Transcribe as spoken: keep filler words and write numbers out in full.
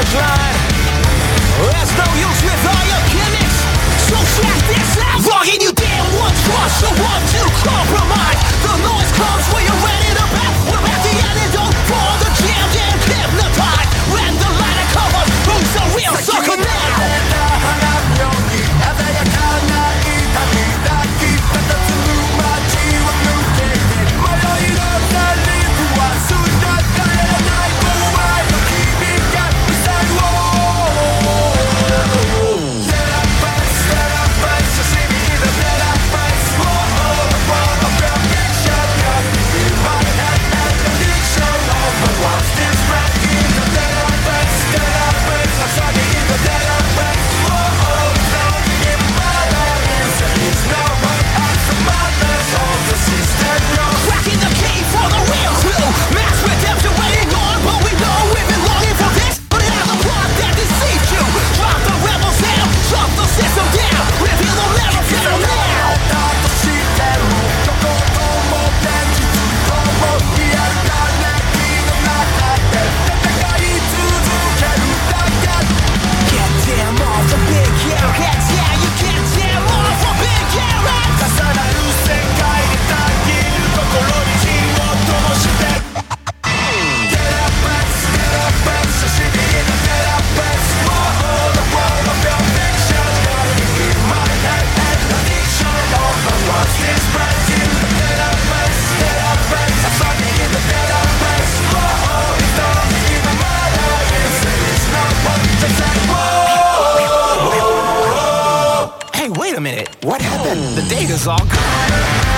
finish line. There's no use with all your gimmicks. So check this out. Logging you down one trust, so one to compromise. The noise comes when you're ready to bet. We're at the antidote for the jammed and hypnotized. When the light covers, who's the real sucker now? Wait a minute, what happened? The data's all gone.